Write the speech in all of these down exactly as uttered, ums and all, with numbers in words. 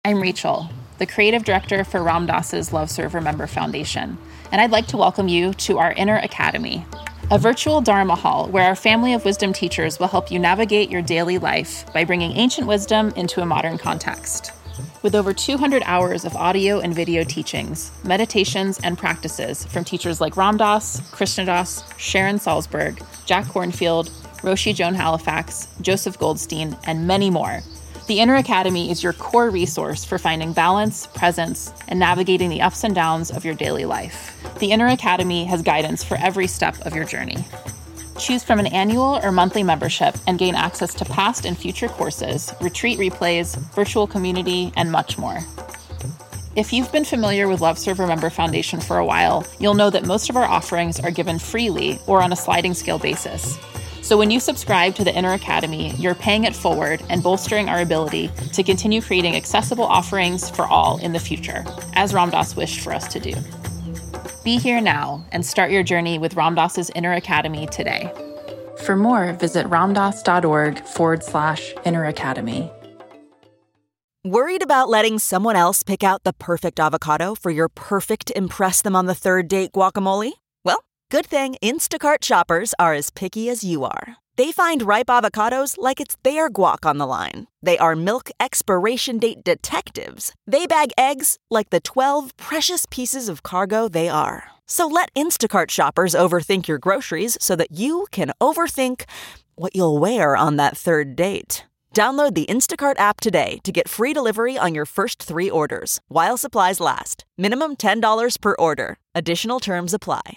I'm Rachel, the creative director for Ram Dass's Love Serve Remember Foundation, and I'd like to welcome you to our Inner Academy, a virtual Dharma hall where our family of wisdom teachers will help you navigate your daily life by bringing ancient wisdom into a modern context. With over two hundred hours of audio and video teachings, meditations, and practices from teachers like Ram Dass, Krishna Das, Sharon Salzberg, Jack Kornfield, Roshi Joan Halifax, Joseph Goldstein, and many more, the Inner Academy is your core resource for finding balance, presence, and navigating the ups and downs of your daily life. The Inner Academy has guidance for every step of your journey. Choose from an annual or monthly membership and gain access to past and future courses, retreat replays, virtual community, and much more. If you've been familiar with Love Serve Remember Foundation for a while, you'll know that most of our offerings are given freely or on a sliding scale basis. So when you subscribe to the Inner Academy, you're paying it forward and bolstering our ability to continue creating accessible offerings for all in the future, as Ram Dass wished for us to do. Be here now and start your journey with Ram Dass's Inner Academy today. For more, visit ramdass.org forward slash Inner Academy. Worried about letting someone else pick out the perfect avocado for your perfect impress them on the third date guacamole? Well, good thing Instacart shoppers are as picky as you are. They find ripe avocados like it's their guac on the line. They are milk expiration date detectives. They bag eggs like the twelve precious pieces of cargo they are. So let Instacart shoppers overthink your groceries so that you can overthink what you'll wear on that third date. Download the Instacart app today to get free delivery on your first three orders, while supplies last. Minimum ten dollars per order. Additional terms apply.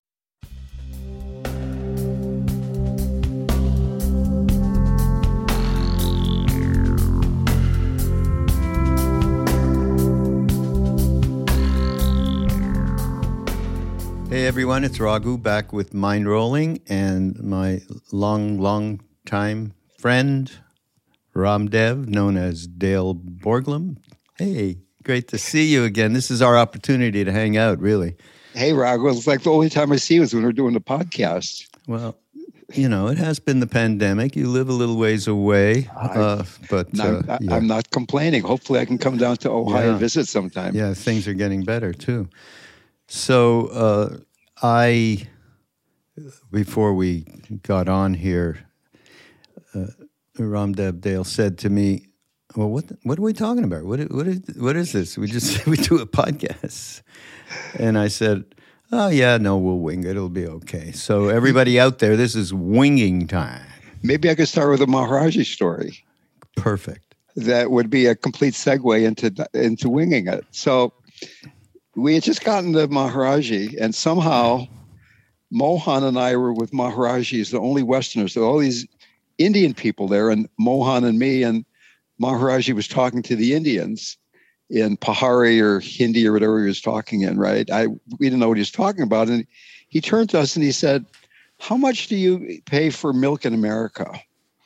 Hey everyone, it's Raghu back with Mind Rolling and my long, long time friend, Ramdev, known as Dale Borglum. Hey, great to see you again. This is our opportunity to hang out, really. Hey, Raghu, it's like the only time I see you is when we're doing the podcast. Well, you know, it has been the pandemic. You live a little ways away, uh, but not, uh, yeah. I'm not complaining. Hopefully I can come down to Ohio yeah. and visit sometime. Yeah, things are getting better too. So uh, I, before we got on here, uh, Ramdev Dale said to me, "Well, what what are we talking about? What what is what is this? We just we do a podcast." And I said, "Oh yeah, no, we'll wing it. It'll be okay." So everybody out there, this is winging time. Maybe I could start with a Maharaji story. Perfect. That would be a complete segue into into winging it. So. We had just gotten to Maharaji, and somehow Mohan and I were with Maharaji as the only Westerners. So all these Indian people there, and Mohan and me, and Maharaji was talking to the Indians in Pahari or Hindi or whatever he was talking in, right? I we didn't know what he was talking about. And he turned to us and he said, "How much do you pay for milk in America?"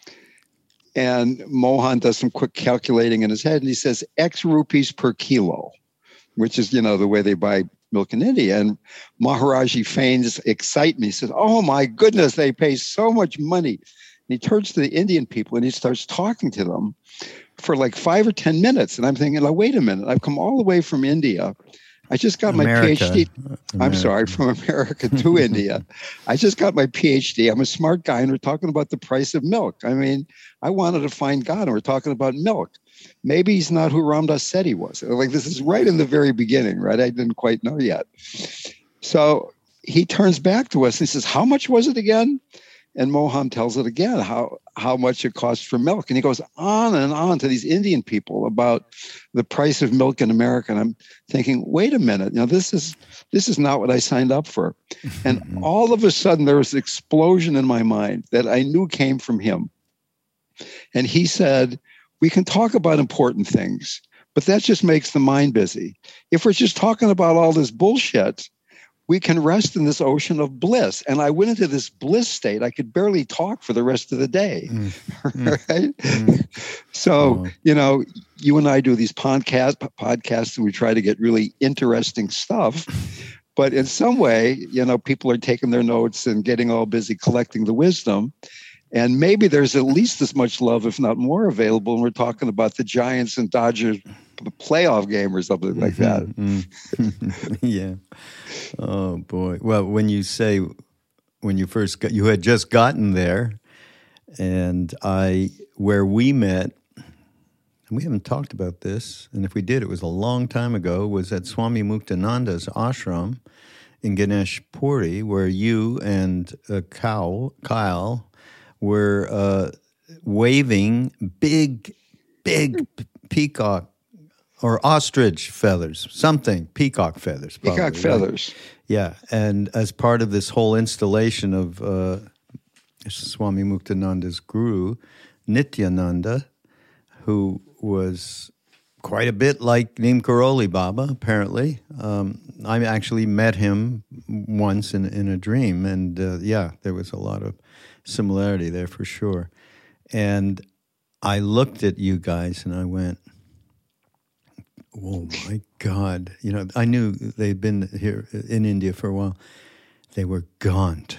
And Mohan does some quick calculating in his head, and he says, X rupees per kilo, which is, you know, the way they buy milk in India. And Maharaji feigns excitement. He says, "Oh, my goodness, they pay so much money." And he turns to the Indian people and he starts talking to them for like five or ten minutes. And I'm thinking, oh, wait a minute. I've come all the way from India. I just got America. my PhD. America. I'm sorry, from America to India. I just got my PhD. I'm a smart guy, and we're talking about the price of milk. I mean, I wanted to find God, and we're talking about milk. Maybe he's not who Ram Dass said he was. Like, this is right in the very beginning, right? I didn't quite know yet. So he turns back to us and he says, "How much was it again?" And Mohan tells it again, how, how much it costs for milk. And he goes on and on to these Indian people about the price of milk in America. And I'm thinking, wait a minute, you know, this is this is not what I signed up for. And all of a sudden there was an explosion in my mind that I knew came from him. And he said, "We can talk about important things, but that just makes the mind busy. If we're just talking about all this bullshit, we can rest in this ocean of bliss." And I went into this bliss state. I could barely talk for the rest of the day. Mm. Right? Mm. So, oh. you know, you and I do these podcast, podcasts and we try to get really interesting stuff. But in some way, you know, people are taking their notes and getting all busy collecting the wisdom. And maybe there's at least as much love, if not more, available. And we're talking about the Giants and Dodgers playoff game or something like that. Yeah. Oh boy. Well, when you say when you first got, you had just gotten there, and I where we met. We haven't talked about this, and if we did, it was a long time ago, was at Swami Muktananda's ashram in Ganesh Puri, where you and uh, Kyle, Kyle were uh, waving big, big peacock or ostrich feathers, something, peacock feathers. Probably, peacock feathers. Right? Yeah, and as part of this whole installation of uh, Swami Muktananda's guru, Nityananda, who was quite a bit like Neem Karoli Baba, apparently. Um, I actually met him once in, in a dream, and uh, yeah, there was a lot of similarity there for sure. And I looked at you guys and I went, oh my God. You know, I knew they'd been here in India for a while. They were gaunt.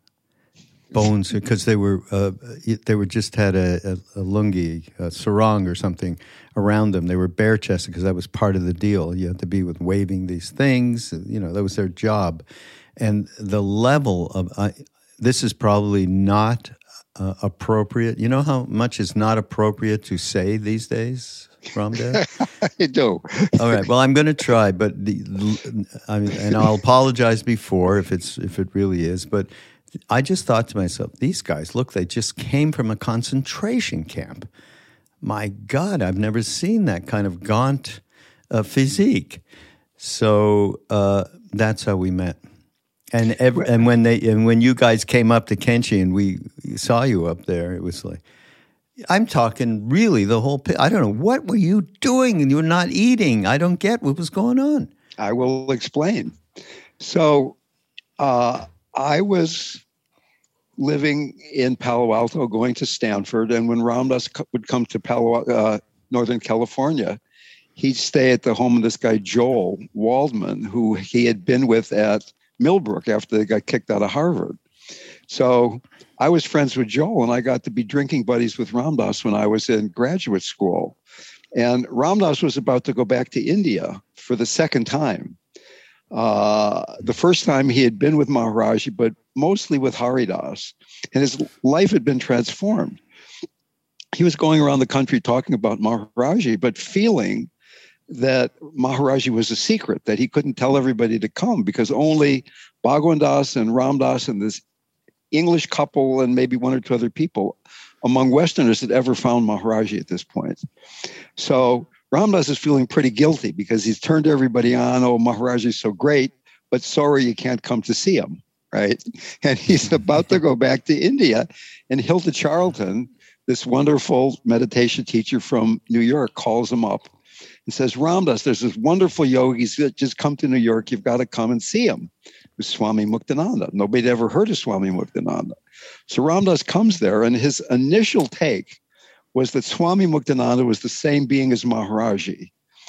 Bones, because they were uh, they were just had a, a, a lungi, a sarong or something around them. They were bare chested because that was part of the deal. You had to be with waving these things. You know, that was their job. And the level of uh, this is probably not uh, appropriate. You know how much is not appropriate to say these days, Ramdev? I do. All right. Well, I'm going to try, but the, I mean, and I'll apologize before if it's if it really is, but. I just thought to myself, these guys, look, they just came from a concentration camp. My God, I've never seen that kind of gaunt uh, physique. So uh, that's how we met. And every, and when they and when you guys came up to Kenchi and we saw you up there, it was like, I'm talking really the whole. I don't know, what were you doing? And you were not eating. I don't get what was going on. I will explain. So. Uh, I was living in Palo Alto, going to Stanford, and when Ram Dass would come to Palo, uh, Northern California, he'd stay at the home of this guy Joel Waldman, who he had been with at Millbrook after they got kicked out of Harvard. So I was friends with Joel, and I got to be drinking buddies with Ram Dass when I was in graduate school. And Ram Dass was about to go back to India for the second time. Uh, the first time he had been with Maharaji, but mostly with Haridas, and his life had been transformed. He was going around the country talking about Maharaji, but feeling that Maharaji was a secret, that he couldn't tell everybody to come because only Bhagwan Das and Ram Dass and this English couple and maybe one or two other people among Westerners had ever found Maharaji at this point. So Ram Dass is feeling pretty guilty because he's turned everybody on. Oh, Maharaji is so great, but sorry, you can't come to see him, right? And he's about to go back to India. And Hilda Charlton, this wonderful meditation teacher from New York, calls him up and says, Ram Dass, there's this wonderful yogi. He's just come to New York. You've got to come and see him. It was Swami Muktananda. Nobody had ever heard of Swami Muktananda. So Ram Dass comes there, and his initial take was that Swami Muktananda was the same being as Maharaji.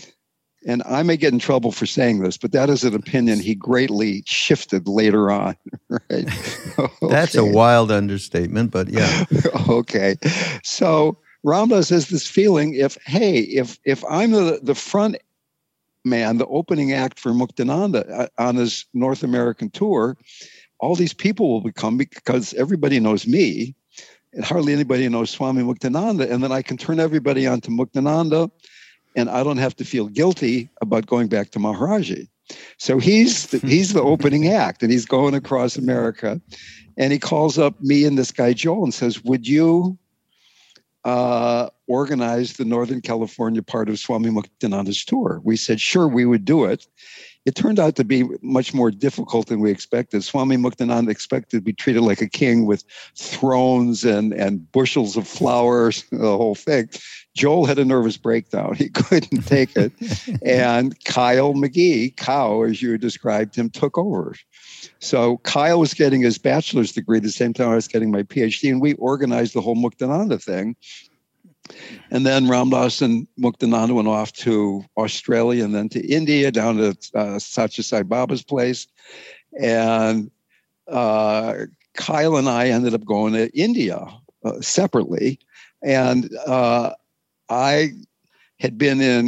And I may get in trouble for saying this, but that is an opinion he greatly shifted later on. Right? That's okay. a wild understatement, but yeah. Okay. So Ram Dass has this feeling, if, hey, if if I'm the, the front man, the opening act for Muktananda on his North American tour, all these people will become, because everybody knows me, and hardly anybody knows Swami Muktananda, and then I can turn everybody on to Muktananda, and I don't have to feel guilty about going back to Maharaji. So he's the, he's the opening act, and he's going across America, and he calls up me and this guy Joel and says, would you uh, organize the Northern California part of Swami Muktananda's tour? We said, sure, we would do it. It turned out to be much more difficult than we expected. Swami Muktananda expected to be treated like a king with thrones and, and bushels of flowers, the whole thing. Joel had a nervous breakdown. He couldn't take it. And Kyle McGee, Cow, as you described him, took over. So Kyle was getting his bachelor's degree at the same time I was getting my PhD, and we organized the whole Muktananda thing. And then Ram Dass and Muktananda went off to Australia and then to India, down to uh, Satya Sai Baba's place. And uh, Kyle and I ended up going to India uh, separately. And uh, I had been in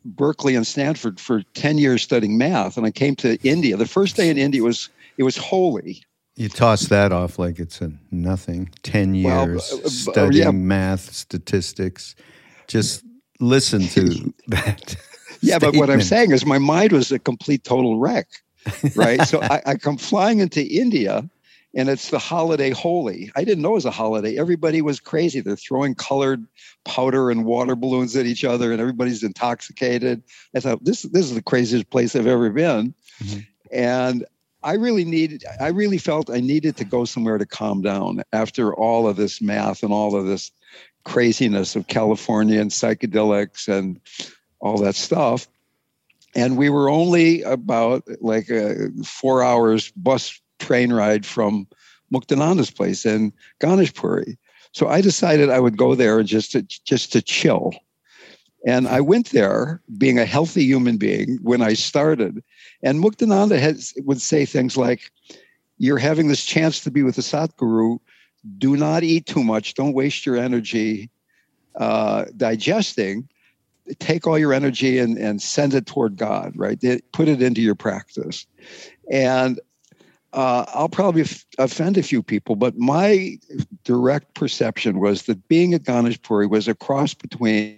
Berkeley and Stanford for ten years studying math, and I came to India. The first day in India was it was holy. You toss that off like it's a nothing. Ten years well, uh, studying yeah. math, statistics. Just listen to that. Yeah, but what I'm statement. saying is my mind was a complete total wreck, right? So I, I come flying into India, and it's the holiday Holi. I didn't know it was a holiday. Everybody was crazy. They're throwing colored powder and water balloons at each other, and everybody's intoxicated. I thought, this, this is the craziest place I've ever been. Mm-hmm. And I really needed, I really felt I needed to go somewhere to calm down after all of this math and all of this craziness of California and psychedelics and all that stuff. And we were only about like a four hours bus train ride from Muktananda's place in Ganeshpuri. So I decided I would go there just to, just to chill. And I went there being a healthy human being when I started. And Muktananda has, would say things like, you're having this chance to be with the Satguru. Do not eat too much. Don't waste your energy uh, digesting. Take all your energy and, and send it toward God, right? Put it into your practice. And uh, I'll probably f- offend a few people, but my direct perception was that being at Ganeshpuri was a cross between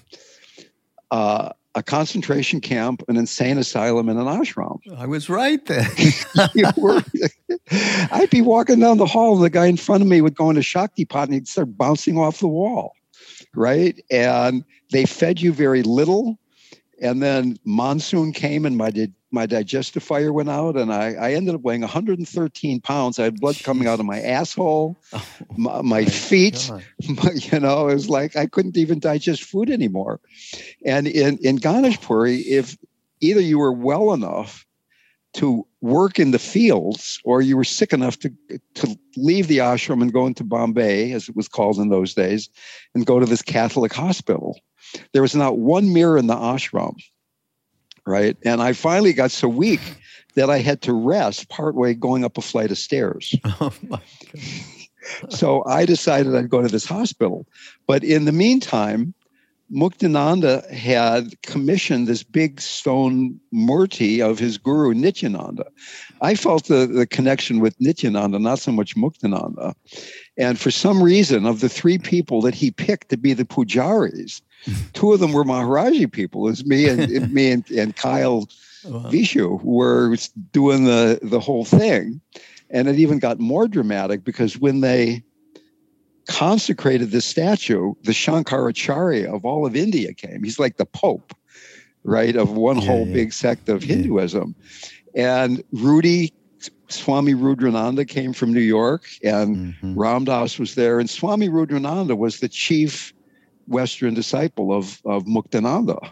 uh, a concentration camp, an insane asylum, and an ashram. I was right then. You were, I'd be walking down the hall, and the guy in front of me would go into Shaktipat, and he'd start bouncing off the wall, right? And they fed you very little. And then monsoon came, and my di- my digestive fire went out, and I, I ended up weighing one hundred thirteen pounds. I had blood coming out of my asshole, oh, my, my, my feet. My, you know, it was like I couldn't even digest food anymore. And in, in Ganeshpuri, if either you were well enough to work in the fields, or you were sick enough to to leave the ashram and go into Bombay, as it was called in those days, and go to this Catholic hospital. There was not one mirror in the ashram, right? And I finally got so weak that I had to rest partway going up a flight of stairs. Oh my God. So I decided I'd go to this hospital. But in the meantime, Muktananda had commissioned this big stone murti of his guru, Nityananda. I felt the, the connection with Nityananda, not so much Muktananda. And for some reason, of the three people that he picked to be the pujaris, two of them were Maharaji people. It was me and me and, and Kyle wow. Vishu were doing the, the whole thing. And it even got more dramatic because when they consecrated this statue, the Shankaracharya of all of India came. He's like the Pope, right, of one yeah, whole yeah. big sect of yeah. Hinduism. And Rudy, Swami Rudrananda came from New York, and mm-hmm. Ram Dass was there. And Swami Rudrananda was the chief Western disciple of, of Muktananda.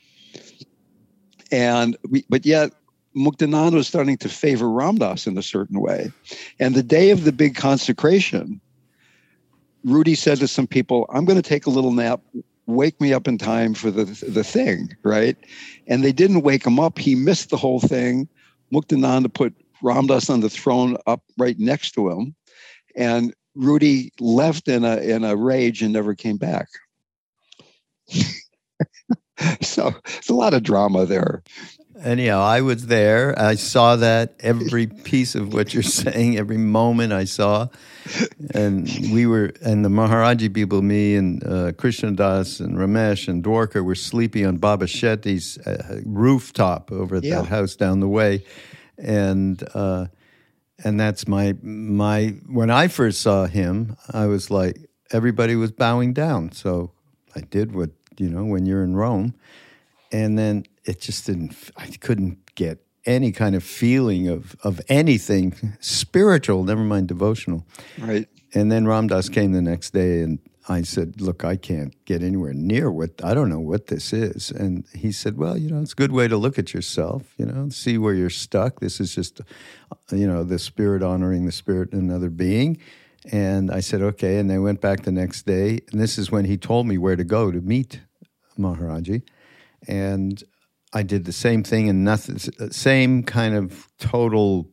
And we, but yet Muktananda was starting to favor Ram Dass in a certain way. And the day of the big consecration, Rudy said to some people, I'm going to take a little nap. Wake me up in time for the, the thing, right? And they didn't wake him up. He missed the whole thing. Muktananda put Ram Dass on the throne up right next to him. And Rudy left in a in a rage and never came back. So it's a lot of drama there. Anyhow, I was there. I saw that, every piece of what you're saying, every moment I saw. And we were, and the Maharaji people, me and uh, Krishna Das and Ramesh and Dwarka were sleeping on Baba Shetty's uh, rooftop over at yeah. that house down the way. And uh, and that's my, my, when I first saw him, I was like, everybody was bowing down. So I did what, you know, when you're in Rome. And then it just didn't, I couldn't get any kind of feeling of, of anything spiritual, never mind devotional. Right. And then Ram Dass came the next day, and I said, look, I can't get anywhere near what, I don't know what this is. And he said, well, you know, it's a good way to look at yourself, you know, see where you're stuck. This is just, you know, the spirit honoring the spirit in another being. And I said, okay. And I went back the next day, and this is when he told me where to go to meet Maharaji. And I did the same thing, and nothing, same kind of total,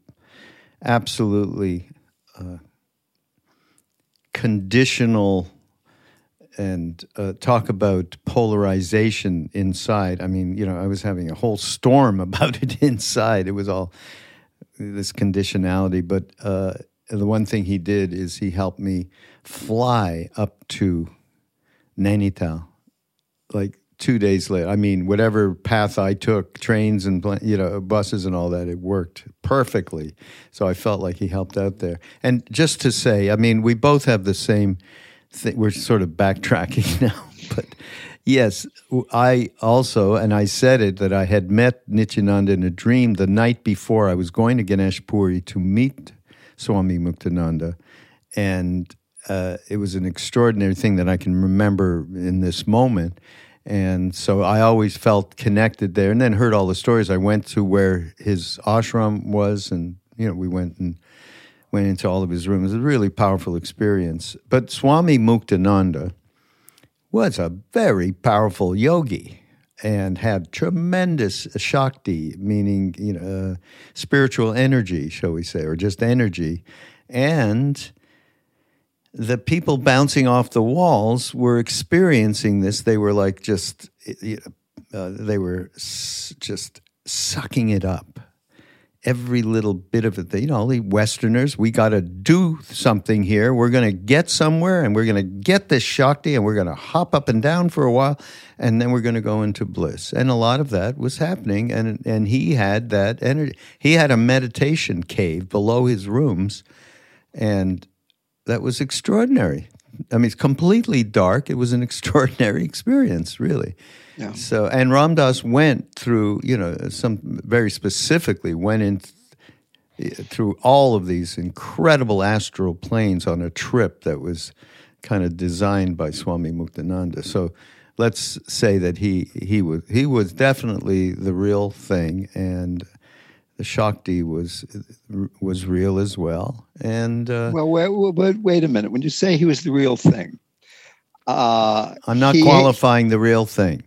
absolutely uh, conditional and uh, talk about polarization inside. I mean, you know, I was having a whole storm about it inside. It was all this conditionality. But uh, the one thing he did is he helped me fly up to Nainital, like two days later. I mean, whatever path I took, trains and, you know, buses and all that, it worked perfectly. So I felt like he helped out there. And just to say, I mean, we both have the same thing. We're sort of backtracking now. But yes, I also, and I said it, that I had met Nityananda in a dream the night before I was going to Ganesh Puri to meet Swami Muktananda. And uh, it was an extraordinary thing that I can remember in this moment. And so I always felt connected there, and then heard all the stories. I went to where his ashram was, and you know, we went and went into all of his rooms. It was a really powerful experience. But Swami Muktananda was a very powerful yogi and had tremendous Shakti, meaning, you know, uh, spiritual energy, shall we say, or just energy. And the people bouncing off the walls were experiencing this. They were like just, you know, uh, they were s- just sucking it up. Every little bit of it. They, you know, the Westerners, we got to do something here. We're going to get somewhere, and we're going to get this Shakti, and we're going to hop up and down for a while, and then we're going to go into bliss. And a lot of that was happening, and and he had that energy. He had a meditation cave below his rooms, and that was extraordinary. I mean, it's completely dark. It was an extraordinary experience, really. Yeah. So, and Ram Dass went through, you know, some very specifically went in th- through all of these incredible astral planes on a trip that was kind of designed by Swami Muktananda. So, let's say that he he was he was definitely the real thing, and the Shakti was was real as well. And uh, well, wait, wait, wait a minute. When you say he was the real thing, uh, I'm not he, qualifying the real thing.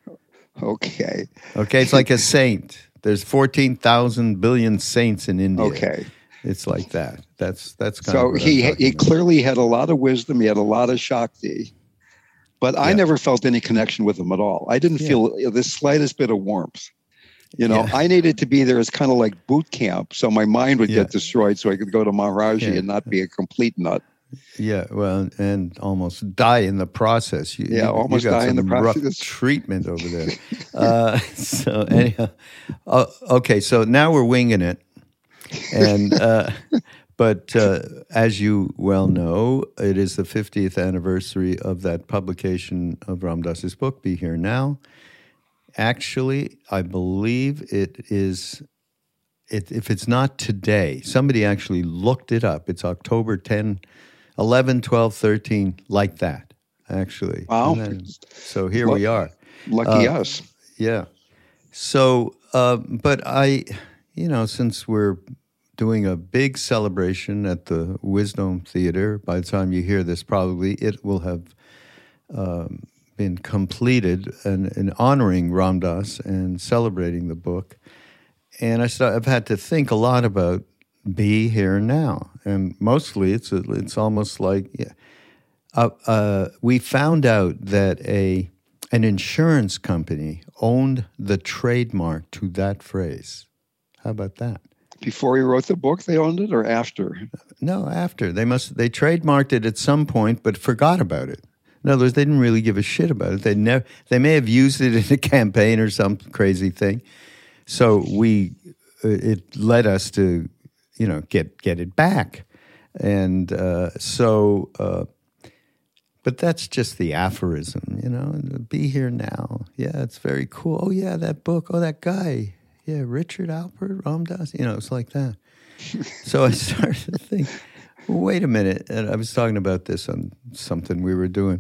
Okay. Okay, it's like a saint. There's fourteen thousand billion saints in India. Okay. It's like that. That's that's kind so of what he I'm he about. clearly had a lot of wisdom. He had a lot of Shakti, but I Yeah. never felt any connection with him at all. I didn't Yeah. feel the slightest bit of warmth. You know, Yeah. I needed to be there as kind of like boot camp, so my mind would Yeah. get destroyed, so I could go to Maharaji Yeah. and not be a complete nut. Yeah, well, and almost die in the process. You, Yeah, you, almost you got die in some the rough process. treatment over there. uh, so anyhow, uh, okay, so now we're winging it, and uh, but uh, as you well know, it is the fiftieth anniversary of that publication of Ram Dass's book, Be Here Now. Actually, I believe it is. It, if it's not today, somebody actually looked it up. It's October tenth, eleven, twelve, thirteen, like that, actually. Wow. And then- so here Luck- we are. Lucky Uh, us. Yeah. So, uh, but I, you know, since we're doing a big celebration at the Wisdom Theater, by the time you hear this, probably it will have um, been completed and, and honoring Ram Dass and celebrating the book. And I start, I've had to think a lot about Be Here Now, and mostly it's a, it's almost like yeah, uh, uh, we found out that a an insurance company owned the trademark to that phrase. How about that? Before he wrote the book, they owned it, or after? No, after they must they trademarked it at some point, but forgot about it. In other words, they didn't really give a shit about it. They never they may have used it in a campaign or some crazy thing. So we, it led us to, you know, get get it back, and uh, so. Uh, but that's just the aphorism, you know. Be here now. Yeah, it's very cool. Oh yeah, that book. Oh, that guy. Yeah, Richard Alpert, Ram Dass. You know, it's like that. So I started to think. Wait a minute, and I was talking about this on something we were doing.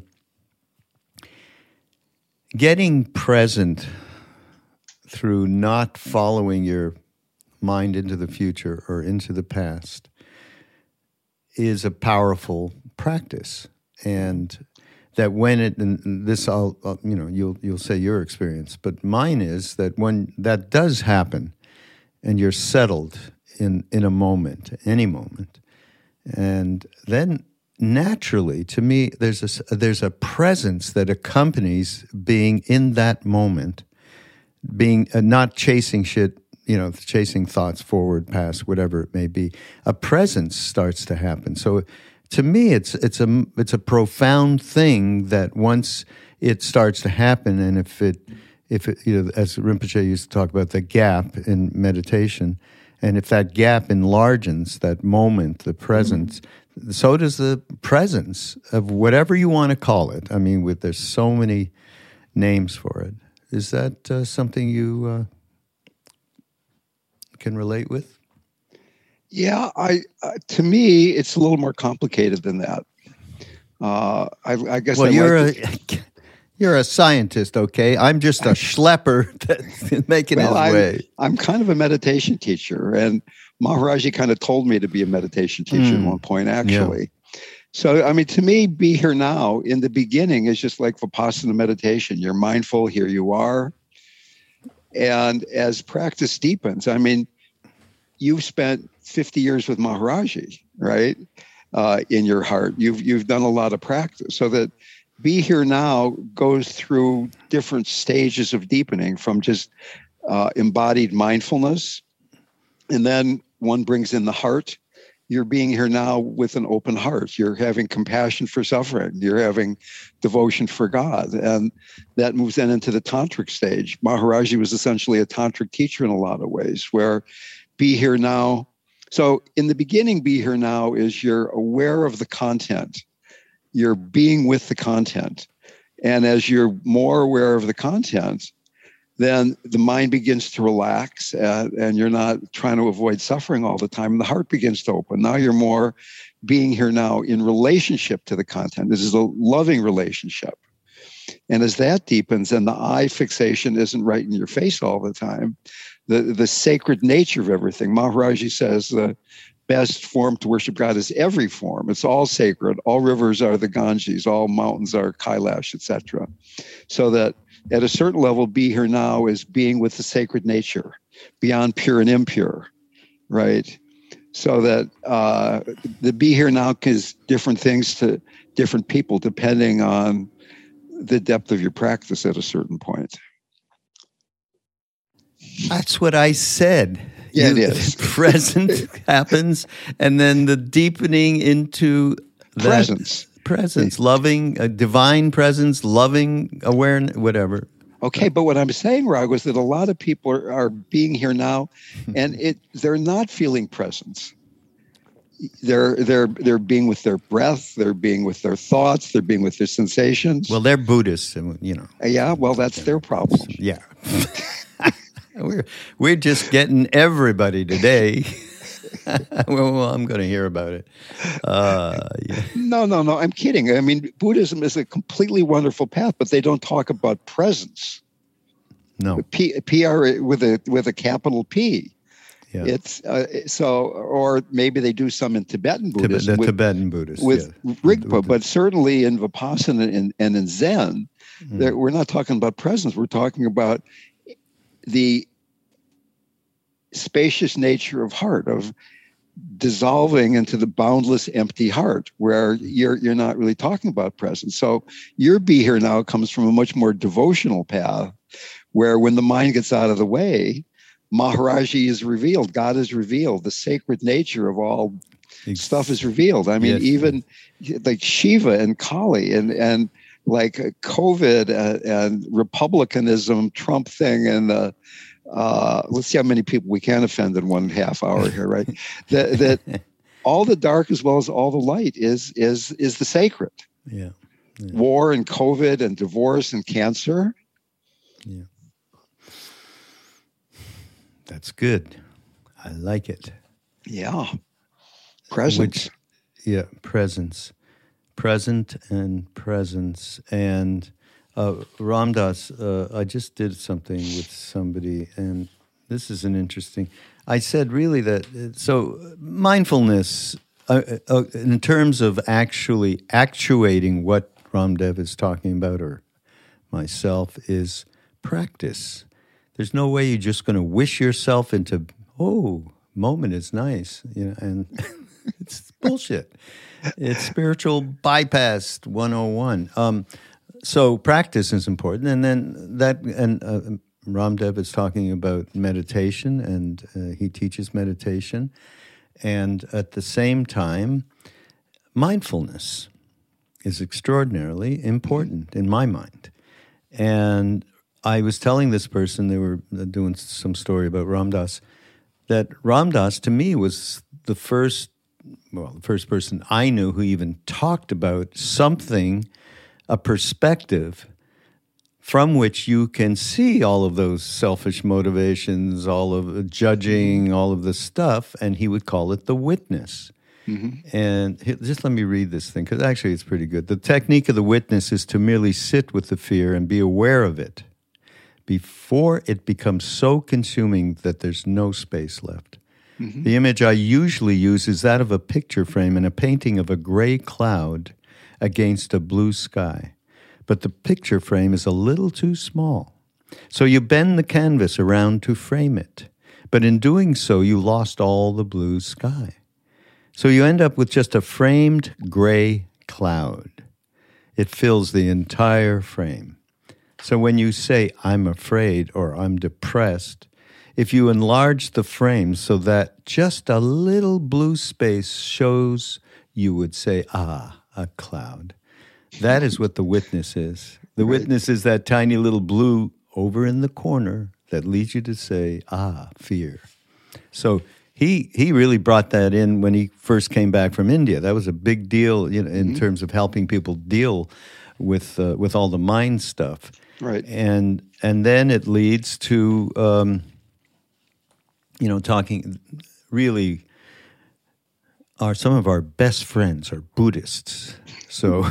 Getting present through not following your mind into the future or into the past is a powerful practice, and that when it and this I'll, I'll you know you'll you'll say your experience, but mine is that when that does happen, and you're settled in in a moment, any moment, and then naturally, to me, there's a, there's a presence that accompanies being in that moment, being uh, not chasing shit, you know, chasing thoughts forward, past, whatever it may be. A presence starts to happen. So to me, it's it's a it's a profound thing that once it starts to happen, and if it if it, you know, as Rinpoche used to talk about the gap in meditation, and if that gap enlarges, that moment, the presence, mm-hmm. so does the presence of whatever you want to call it. I mean, with there's so many names for it. Is that uh, something you uh, can relate with? Yeah, I uh, to me, it's a little more complicated than that. Uh, I, I guess. Well, I you're like a to... you're a scientist, okay? I'm just a schlepper that's making well, his I'm, way. I'm kind of a meditation teacher, and Maharaji kind of told me to be a meditation teacher mm. at one point, actually. Yeah. So, I mean, to me, be here now in the beginning is just like Vipassana meditation. You're mindful, here you are. And as practice deepens, I mean, you've spent fifty years with Maharaji, right? Uh, in your heart. You've you've done a lot of practice. So that be here now goes through different stages of deepening from just uh, embodied mindfulness. And then one brings in the heart. You're being here now with an open heart. You're having compassion for suffering. You're having devotion for God. And that moves then into the tantric stage. Maharaji was essentially a tantric teacher in a lot of ways, where be here now. So in the beginning, be here now is you're aware of the content. You're being with the content. And as you're more aware of the content, then the mind begins to relax and, and you're not trying to avoid suffering all the time. And the heart begins to open. Now you're more being here now in relationship to the content. This is a loving relationship. And as that deepens and the eye fixation isn't right in your face all the time, the, the sacred nature of everything, Maharaji says the best form to worship God is every form. It's all sacred. All rivers are the Ganges. All mountains are Kailash, et cetera. So that at a certain level, be here now is being with the sacred nature, beyond pure and impure, right? So that uh, the be here now is different things to different people depending on the depth of your practice at a certain point. That's what I said. Yeah, you, it is. Present happens, and then the deepening into that presence. Presence, loving, a divine presence, loving awareness, whatever. Okay, but what I'm saying, Raghu, is that a lot of people are, are being here now, and it they're not feeling presence. They're they're they're being with their breath, they're being with their thoughts, they're being with their sensations. Well, they're Buddhists, you know. Yeah, well, that's their problem. Yeah. we're we're just getting everybody today. well, well, I'm going to hear about it. Uh, yeah. No, no, no. I'm kidding. I mean, Buddhism is a completely wonderful path, but they don't talk about presence. No. P, P R with a with a capital P. Yeah. It's uh, so, or maybe they do some in Tibetan Buddhism. Tib- the with, Tibetan Buddhists with yeah. Rigpa, but certainly in Vipassana and, and in Zen, mm. we're not talking about presence. We're talking about the spacious nature of heart, of dissolving into the boundless empty heart, where you're you're not really talking about presence. So your be here now comes from a much more devotional path, where when the mind gets out of the way, Maharaji is revealed, God is revealed, the sacred nature of all stuff is revealed. I mean, yes. even like Shiva and Kali and and like COVID and, and republicanism, Trump thing, and the Uh, let's see how many people we can offend in one half hour here, right? that, that all the dark as well as all the light is is is the sacred. Yeah. yeah. War and COVID and divorce and cancer. Yeah. That's good. I like it. Yeah. Presence. Which, yeah, presence. Present and presence. And Uh, Ram Dass, uh, I just did something with somebody, and this is an interesting. I said really that so mindfulness uh, uh, in terms of actually actuating what Ramdev is talking about, or myself, is practice. There's no way you're just going to wish yourself into oh moment is nice, you know, and It's bullshit. It's spiritual bypass one oh one. Um, so practice is important. And then that, and uh, Ramdev is talking about meditation, and uh, he teaches meditation. And at the same time, mindfulness is extraordinarily important in my mind. And I was telling this person, they were doing some story about Ram Dass, that Ram Dass to me was the first, well, the first person I knew who even talked about something, a perspective from which you can see all of those selfish motivations, all of the judging, all of the stuff, and he would call it the witness. Mm-hmm. And just let me read this thing, because actually it's pretty good. The technique of the witness is to merely sit with the fear and be aware of it before it becomes so consuming that there's no space left. Mm-hmm. The image I usually use is that of a picture frame in a painting of a gray cloud against a blue sky. But the picture frame is a little too small. So you bend the canvas around to frame it. But in doing so, you lost all the blue sky. So you end up with just a framed gray cloud. It fills the entire frame. So when you say, I'm afraid or I'm depressed, if you enlarge the frame so that just a little blue space shows, you would say, ah, a cloud. That is what the witness is. The right. witness is that tiny little blue over in the corner that leads you to say, ah, fear. So he he really brought that in when he first came back from India. That was a big deal, you know, in mm-hmm. terms of helping people deal with uh, with all the mind stuff. Right. And and then it leads to, um, you know, talking really, our some of our best friends are Buddhists. So,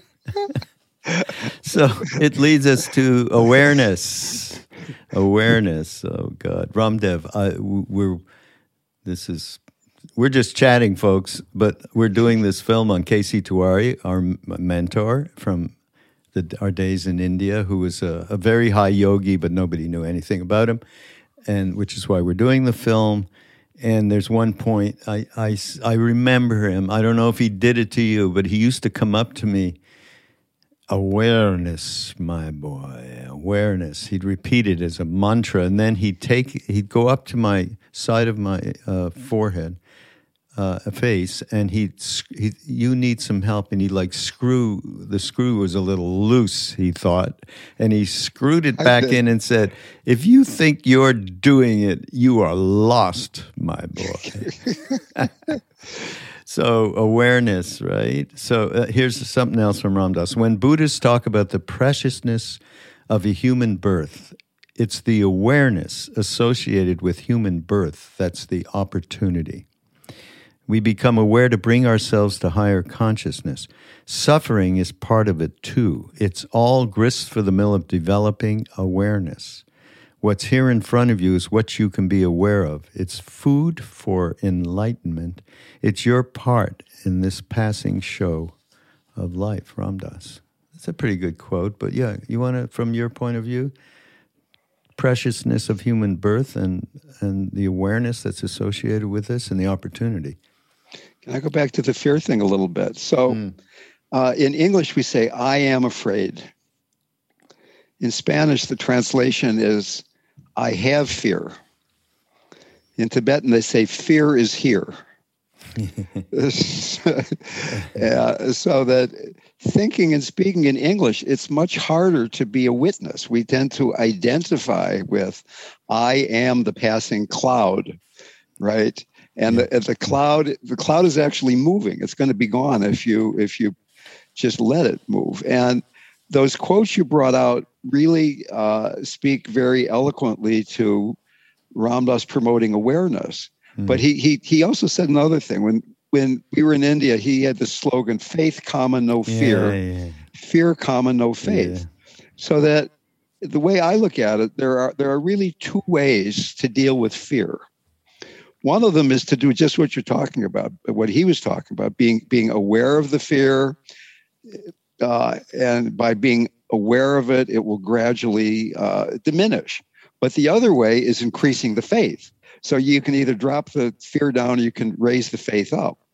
so it leads us to awareness. Awareness. Oh God, Ramdev, I, we're this is we're just chatting, folks, but we're doing this film on K C Tiwari, our mentor from the, our days in India, who was a, a very high yogi, but nobody knew anything about him, and which is why we're doing the film. And there's one point, I, I, I remember him. I don't know if he did it to you, but he used to come up to me, awareness, my boy, awareness. He'd repeat it as a mantra, and then he'd take, he'd go up to my side of my uh, forehead, uh, face, and he'd, he, you need some help, and he'd like screw, the screw was a little loose, he thought, and he screwed it back in and said, if you think you're doing it, you are lost, my boy. So awareness, right? So uh, here's something else from Ram Dass. When Buddhists talk about the preciousness of a human birth, it's the awareness associated with human birth that's the opportunity. We become aware to bring ourselves to higher consciousness. Suffering is part of it too. It's all grist for the mill of developing awareness. What's here in front of you is what you can be aware of. It's food for enlightenment. It's your part in this passing show of life, Ram Dass. That's a pretty good quote, but yeah, you want to, from your point of view, preciousness of human birth and, and the awareness that's associated with this and the opportunity. Can I go back to the fear thing a little bit? So mm. uh, in English, we say, I am afraid. In Spanish, the translation is, I have fear. In Tibetan, they say, fear is here. uh, so that thinking and speaking in English, it's much harder to be a witness. We tend to identify with, I am the passing cloud, right? And yeah. the, the cloud, the cloud is actually moving. It's going to be gone if you if you just let it move. And those quotes you brought out really uh, speak very eloquently to Ram Dass promoting awareness. Mm. But he he he also said another thing. When when we were in India, he had the slogan, faith, comma, no fear. Yeah, yeah. Fear, comma, no faith. Yeah. So that the way I look at it, there are there are really two ways to deal with fear. One of them is to do just what you're talking about, what he was talking about, being being aware of the fear. Uh, and by being aware of it, it will gradually uh, diminish. But the other way is increasing the faith. So you can either drop the fear down or you can raise the faith up.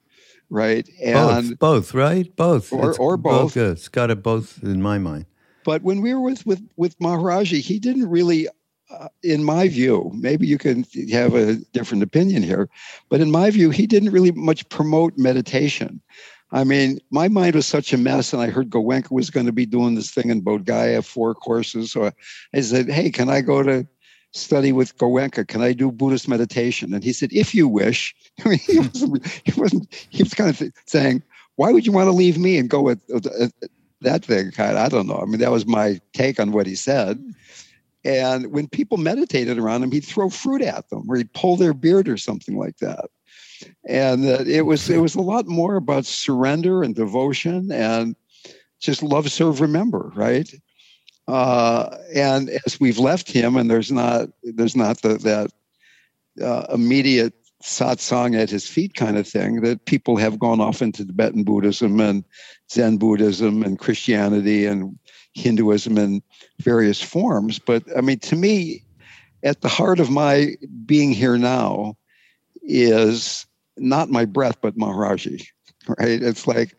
right? And both, both, right? Both. Or, it's or both. both. It's got it both in my mind. But when we were with, with, with Maharaji, he didn't really, uh, in my view, maybe you can have a different opinion here, but in my view, he didn't really much promote meditation. I mean, my mind was such a mess, and I heard Goenka was going to be doing this thing in Bodh Gaya, four courses. So I said, hey, can I go to study with Goenka? Can I do Buddhist meditation? And he said, if you wish. I mean, he wasn't, he wasn't, he was kind of saying, why would you want to leave me and go with uh, that thing? I don't know. I mean, that was my take on what he said. And when people meditated around him, he'd throw fruit at them, or he'd pull their beard or something like that. And uh, it was it was a lot more about surrender and devotion and just love, serve, remember, right? Uh, and as we've left him, and there's not there's not the, that uh, immediate satsang at his feet kind of thing, that people have gone off into Tibetan Buddhism and Zen Buddhism and Christianity and Hinduism in various forms. But I mean, to me, at the heart of my being here now is not my breath, but Maharaji, right? It's like,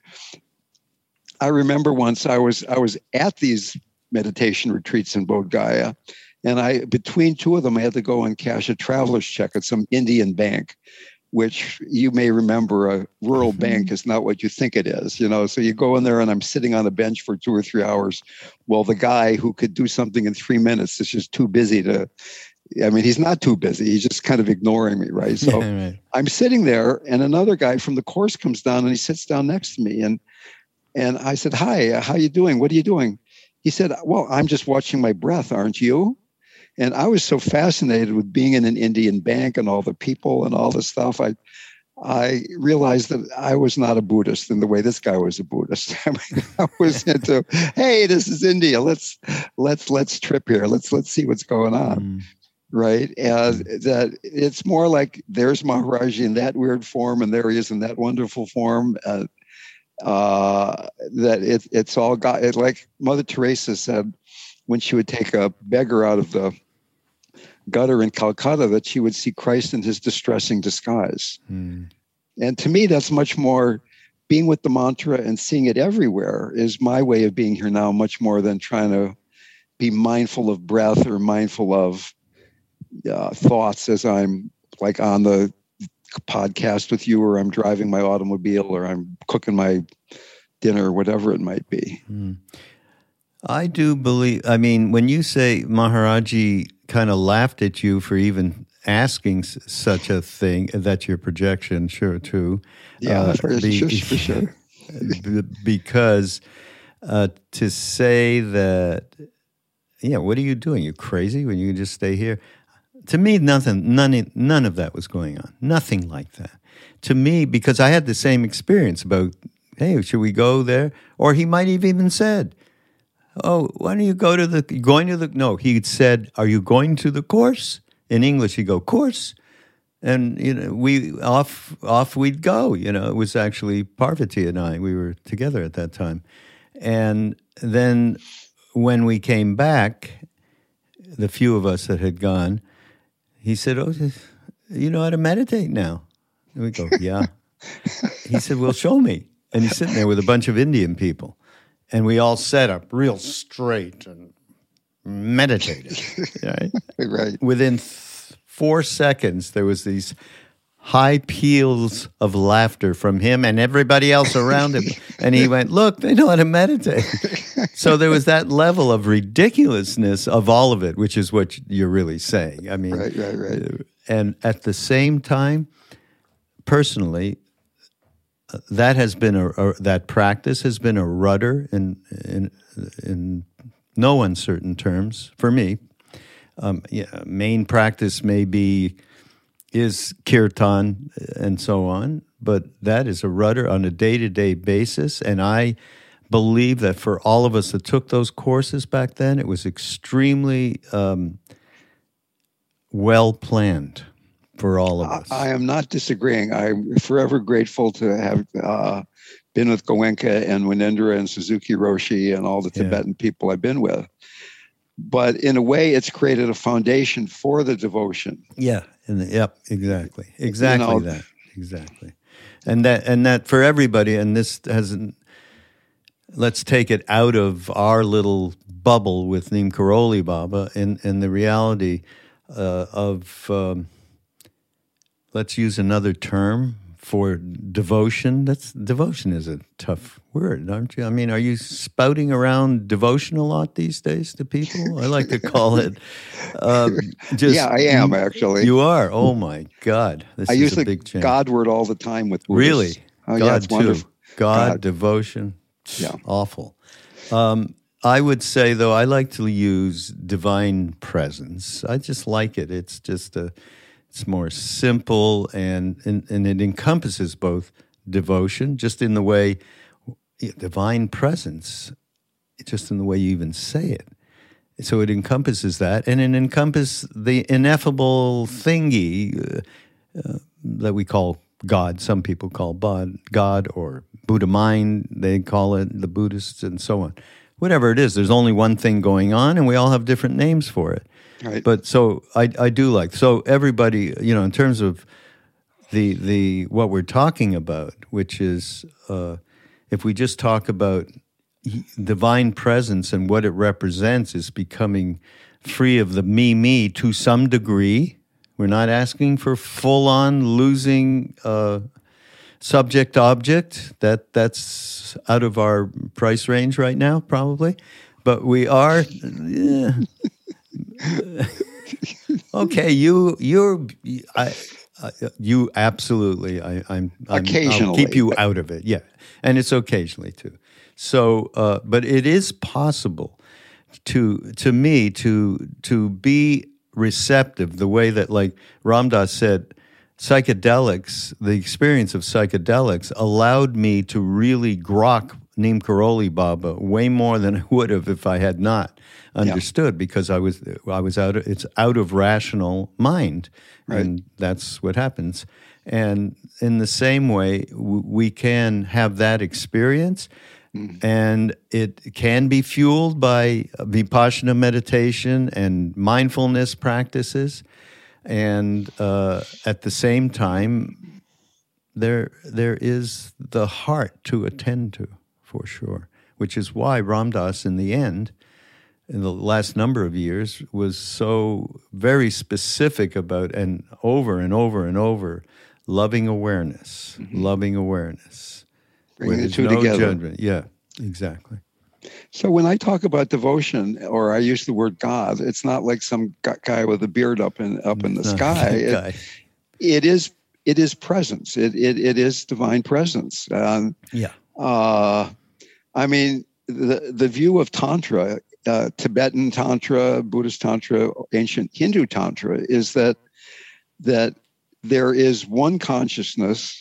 I remember once I was I was at these meditation retreats in Bodh Gaya, and I, between two of them, I had to go and cash a traveler's check at some Indian bank, which you may remember, a rural bank is not what you think it is, you know? So you go in there, and I'm sitting on a bench for two or three hours while the guy who could do something in three minutes is just too busy to, I mean, he's not too busy. He's just kind of ignoring me, right? So yeah, right. I'm sitting there, and another guy from the course comes down, and he sits down next to me. And and I said, hi, how you doing? What are you doing? He said, well, I'm just watching my breath, aren't you? And I was so fascinated with being in an Indian bank and all the people and all the stuff. I I realized that I was not a Buddhist in the way this guy was a Buddhist. I mean, I was into, hey, this is India. Let's let's let's trip here. Let's let's see what's going on. Mm. Right. And that it's more like there's Maharaji in that weird form, and there he is in that wonderful form. Uh, uh, that it, it's all got it. Like Mother Teresa said when she would take a beggar out of the gutter in Calcutta, that she would see Christ in his distressing disguise. Mm. And to me, that's much more being with the mantra and seeing it everywhere is my way of being here now, much more than trying to be mindful of breath or mindful of Uh, thoughts as I'm like on the podcast with you, or I'm driving my automobile, or I'm cooking my dinner, whatever it might be. Mm. I do believe, I mean, when you say Maharaji kind of laughed at you for even asking s- such a thing, that's your projection, sure, too. Yeah, uh, for, be, sure, for sure. Because uh, to say that, yeah, what are you doing? You crazy when you just stay here? To me, nothing, none, none of that was going on. Nothing like that. To me, because I had the same experience about, hey, should we go there? Or he might have even said, oh, why don't you go to the, going to the, no, he said, are you going to the course? In English, he'd go, course. And, you know, we, off, off we'd go, you know. It was actually Parvati and I, we were together at that time. And then when we came back, the few of us that had gone, he said, oh, you know how to meditate now? And we go, yeah. He said, well, show me. And he's sitting there with a bunch of Indian people. And we all sat up real straight and meditated. Right? Right. Within th- four seconds, there was these high peals of laughter from him and everybody else around him. And he went, look, they know how to meditate. So there was that level of ridiculousness of all of it, which is what you're really saying. I mean, right, right, right. And at the same time, personally, that has been a, a that practice has been a rudder in in in no uncertain terms for me. Um, yeah, main practice may be is kirtan and so on, but that is a rudder on a day-to-day basis. And I believe that for all of us that took those courses back then, it was extremely um, well-planned for all of us. I, I am not disagreeing. I'm forever grateful to have uh, been with Goenka and Winendra and Suzuki Roshi and all the yeah. Tibetan people I've been with. But in a way, it's created a foundation for the devotion. Yeah. And the, yep, exactly. Exactly you know, that. Exactly. And that and that for everybody, and this hasn't, let's take it out of our little bubble with Neem Karoli Baba and, and the reality uh, of, um, let's use another term for devotion. That's devotion is a tough word, aren't you? I mean, are you spouting around devotion a lot these days to people? I like to call it. Um, just, yeah, I am actually. You are. Oh my God, this I is use a the big change. God word all the time with Buddhists. Really, oh, God yeah, it's too. wonderful. God, God. devotion. Yeah, awful. Um, I would say though, I like to use divine presence. I just like it. It's just a. It's more simple, and, and, and it encompasses both devotion, just in the way, divine presence, just in the way you even say it. So it encompasses that, and it encompasses the ineffable thingy uh, uh, that we call God. Some people call God, God or Buddha mind, they call it, the Buddhists, and so on. Whatever it is, there's only one thing going on, and we all have different names for it. right. But so I, I do like, so everybody, you know, in terms of the the what we're talking about, which is uh, if we just talk about divine presence and what it represents is becoming free of the me, me to some degree. We're not asking for full-on losing uh, subject-object. That, that's out of our price range right now, probably. But we are... Yeah. Okay, you you're I, I you absolutely I I'm, I'm Occasionally. I'll keep you out of it. Yeah, and it's occasionally too. So, uh, but it is possible to to me to to be receptive the way that, like Ram Dass said, psychedelics, the experience of psychedelics allowed me to really grok Neem Karoli Baba way more than I would have if I had not understood, yeah. because I was I was out of, it's out of rational mind, right. And that's what happens. And in the same way, w- we can have that experience, mm. and it can be fueled by Vipassana meditation and mindfulness practices, and uh, at the same time, there there is the heart to attend to, for sure, which is why Ram Dass, in the end, in the last number of years, was so very specific about, and over and over and over, loving awareness, mm-hmm. loving awareness. Bringing the two no together. Judgment. Yeah, exactly. So when I talk about devotion, or I use the word God, it's not like some guy with a beard up in up in the no, sky. It, it is it is presence. It it it is divine presence. Um, yeah. Uh, I mean, the the view of Tantra. Uh, Tibetan Tantra, Buddhist Tantra, ancient Hindu Tantra, is that that there is one consciousness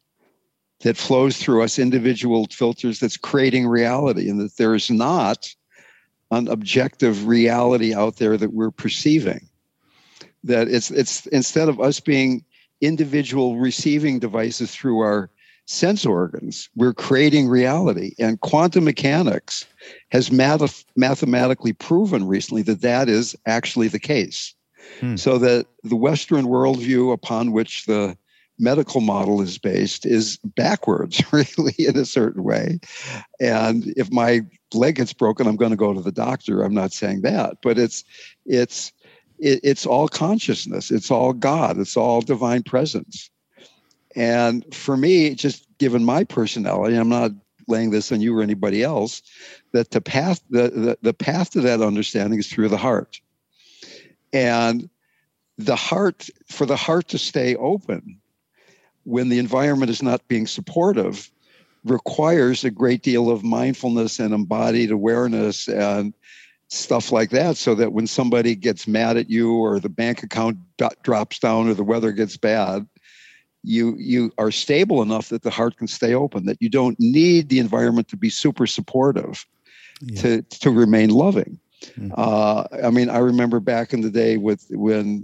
that flows through us individual filters that's creating reality, and that there is not an objective reality out there that we're perceiving. That it's it's instead of us being individual receiving devices through our sense organs, we're creating reality. And quantum mechanics has math- mathematically proven recently that that is actually the case. Hmm. So that the Western worldview upon which the medical model is based is backwards, really, in a certain way. And if my leg gets broken, I'm going to go to the doctor. I'm not saying that, but it's it's it, it's all consciousness. It's all God. It's all divine presence. And for me, just given my personality, I'm not laying this on you or anybody else, that the path, the, the, the path to that understanding is through the heart. And the heart, for the heart to stay open when the environment is not being supportive, requires a great deal of mindfulness and embodied awareness and stuff like that, so that when somebody gets mad at you, or the bank account do- drops down, or the weather gets bad, you you are stable enough that the heart can stay open, that you don't need the environment to be super supportive yeah. to, to remain loving. Mm-hmm. Uh, I mean, I remember back in the day with when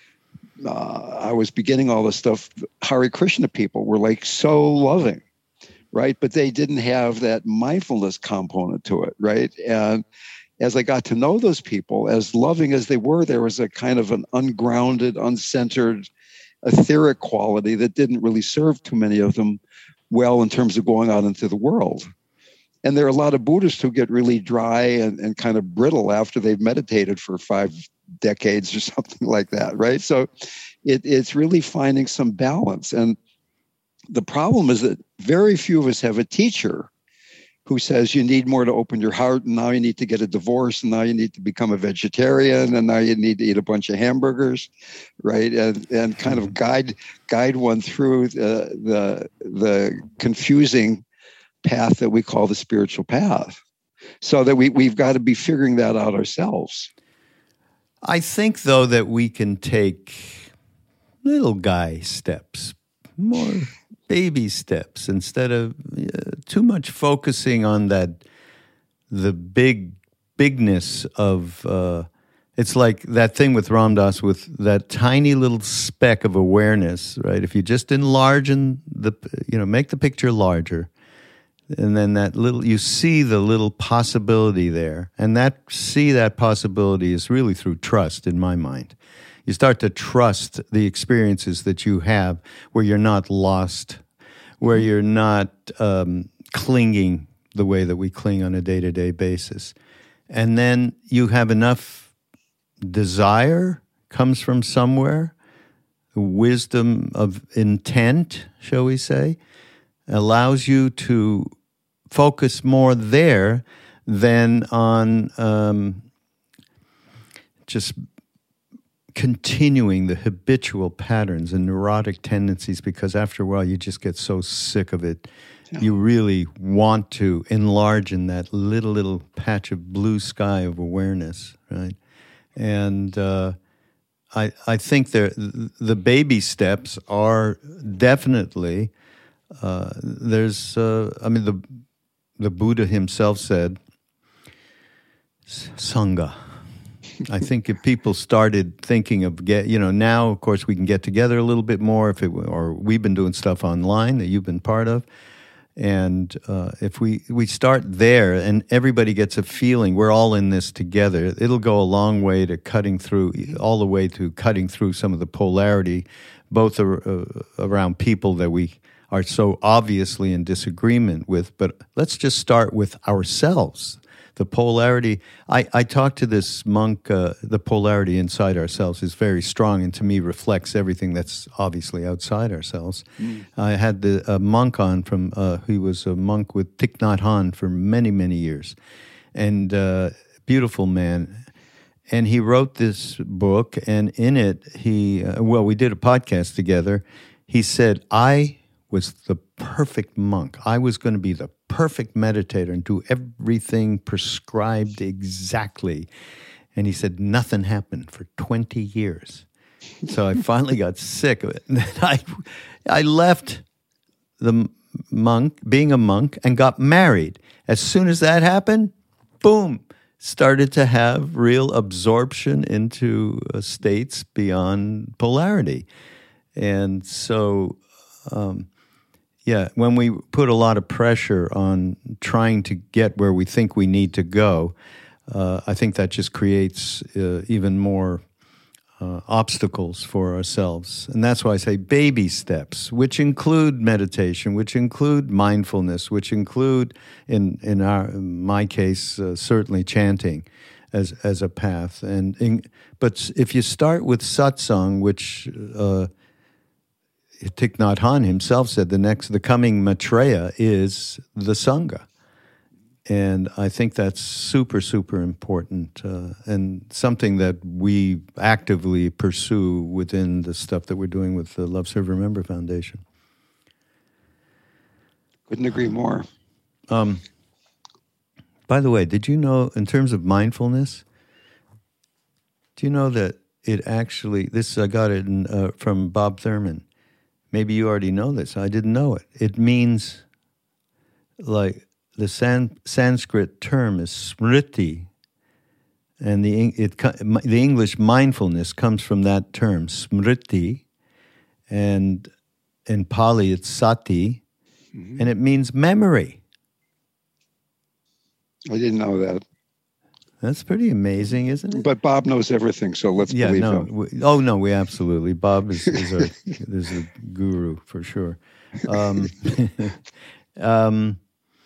uh, I was beginning all this stuff, Hare Krishna people were like so loving, right? But they didn't have that mindfulness component to it, right? And as I got to know those people, as loving as they were, there was a kind of an ungrounded, uncentered, etheric quality that didn't really serve too many of them well in terms of going out into the world. And there are a lot of Buddhists who get really dry and, and kind of brittle after they've meditated for five decades or something like that, right? So it, it's really finding some balance. And the problem is that very few of us have a teacher who says you need more to open your heart, and now you need to get a divorce, and now you need to become a vegetarian, and now you need to eat a bunch of hamburgers, right? And and kind of guide guide one through the the, the confusing path that we call the spiritual path. So that we, we've got to be figuring that out ourselves. I think, though, that we can take little guy steps, more baby steps, instead of uh, too much focusing on that, the big bigness of, uh, it's like that thing with Ram Dass with that tiny little speck of awareness, right? If you just enlarge the, you know, make the picture larger, and then that little, you see the little possibility there. And that, see that possibility is really through trust in my mind. You start to trust the experiences that you have where you're not lost, where you're not um, clinging the way that we cling on a day-to-day basis. And then you have enough desire comes from somewhere, wisdom of intent, shall we say, allows you to focus more there than on um, just continuing the habitual patterns and neurotic tendencies, because after a while you just get so sick of it. Yeah. You really want to enlarge in that little, little patch of blue sky of awareness, right? And uh, I I think there, the baby steps are definitely... Uh, there's, uh, I mean, the the Buddha himself said, Sangha. I think if people started thinking of, get, you know, now, of course, we can get together a little bit more, if it, or we've been doing stuff online that you've been part of. And uh, if we, we start there and everybody gets a feeling we're all in this together, it'll go a long way to cutting through, all the way to cutting through some of the polarity, both ar- uh, around people that we are so obviously in disagreement with. But let's just start with ourselves. The polarity, I, I talked to this monk, uh, the polarity inside ourselves is very strong, and to me reflects everything that's obviously outside ourselves. Mm. I had the a monk on from, uh, he was a monk with Thich Nhat Hanh for many, many years, and uh, beautiful man. And he wrote this book, and in it, he, uh, well, we did a podcast together. He said, I was the perfect monk. I was going to be the perfect meditator and do everything prescribed exactly. And he said, nothing happened for twenty years. So I finally got sick of it. And then I, I left the monk, being a monk, and got married. As soon as that happened, boom, started to have real absorption into uh, states beyond polarity. And so... Um, Yeah, when we put a lot of pressure on trying to get where we think we need to go, uh, I think that just creates uh, even more uh, obstacles for ourselves. And that's why I say baby steps, which include meditation, which include mindfulness, which include, in in our in my case, uh, certainly chanting as as a path. And in, but if you start with satsang, which uh, Thich Nhat Hanh himself said the next, the coming Maitreya is the Sangha. And I think that's super, super important uh, and something that we actively pursue within the stuff that we're doing with the Love, Serve, Remember Foundation. Couldn't agree more. Um, by the way, did you know, in terms of mindfulness, do you know that it actually, this I got it in, uh, from Bob Thurman. Maybe you already know this. I didn't know it. It means, like, the San, Sanskrit term is smriti, and the it the English mindfulness comes from that term, smriti, and in Pali it's sati, mm-hmm. and it means memory. I didn't know that. That's pretty amazing, isn't it? But Bob knows everything, so let's yeah, believe no, him. We, oh, no, we absolutely. Bob is, is, our, is a guru for sure. Um, um,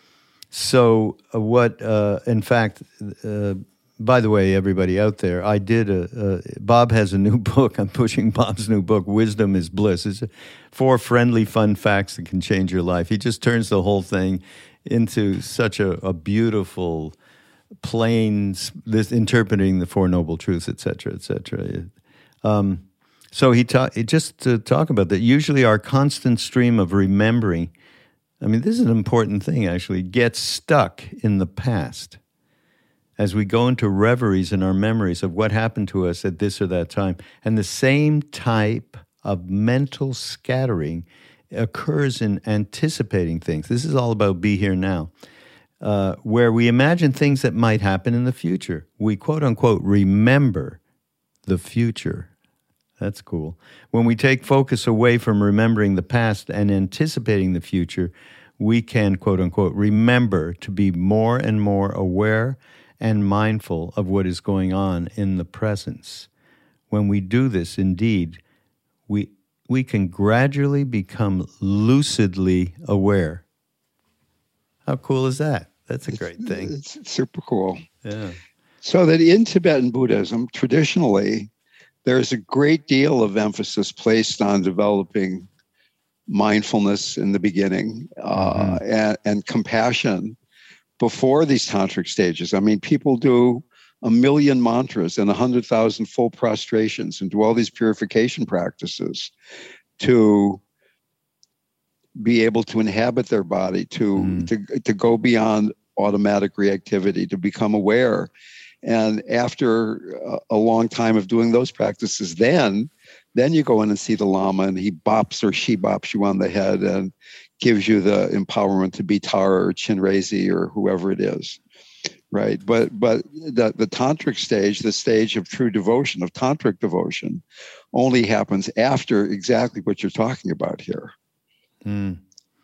so uh, what, uh, in fact, uh, by the way, everybody out there, I did a, uh, Bob has a new book. I'm pushing Bob's new book, Wisdom is Bliss. It's four friendly, fun facts that can change your life. He just turns the whole thing into such a, a beautiful, plain, this interpreting the Four Noble Truths, et cetera, et cetera. Um, so he ta- just to talk about that, usually our constant stream of remembering, I mean, this is an important thing, actually, gets stuck in the past as we go into reveries in our memories of what happened to us at this or that time. And the same type of mental scattering occurs in anticipating things. This is all about be here now, uh, where we imagine things that might happen in the future. We quote unquote remember the future. That's cool. When we take focus away from remembering the past and anticipating the future, we can quote unquote remember to be more and more aware and mindful of what is going on in the presence. When we do this, indeed, we we can gradually become lucidly aware. How cool is that? That's a great thing. It's, it's super cool. Yeah. So that in Tibetan Buddhism, traditionally, there's a great deal of emphasis placed on developing mindfulness in the beginning uh, mm-hmm. and, and compassion before these tantric stages. I mean, people do a million mantras and a hundred thousand full prostrations and do all these purification practices to be able to inhabit their body, to, mm. to, to go beyond automatic reactivity, to become aware. And after a, a long time of doing those practices, then, then you go in and see the Lama and he bops or she bops you on the head and gives you the empowerment to be Tara or Chinrezi or whoever it is. Right. But but the, the tantric stage, the stage of true devotion, of tantric devotion, only happens after exactly what you're talking about here. Mm.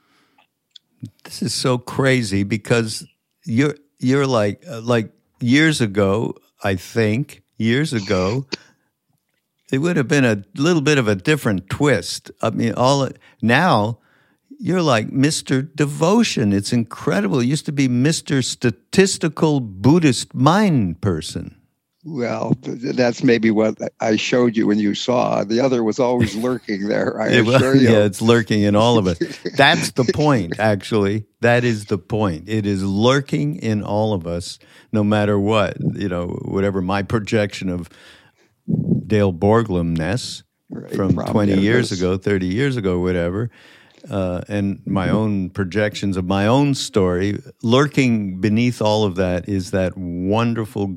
This is so crazy because you're you're like uh, like years ago, I think, years ago, it would have been a little bit of a different twist. I mean, all now you're like Mister Devotion. It's incredible. It used to be Mister Statistical Buddhist Mind Person. Well, that's maybe what I showed you when you saw. The other was always lurking there, I it, assure you. Yeah, it's lurking in all of us. That's the point, actually. That is the point. It is lurking in all of us, no matter what, you know, whatever my projection of Dale Borglum-ness right, from twenty years ago, thirty years ago, whatever, uh, and my own projections of my own story, lurking beneath all of that is that wonderful,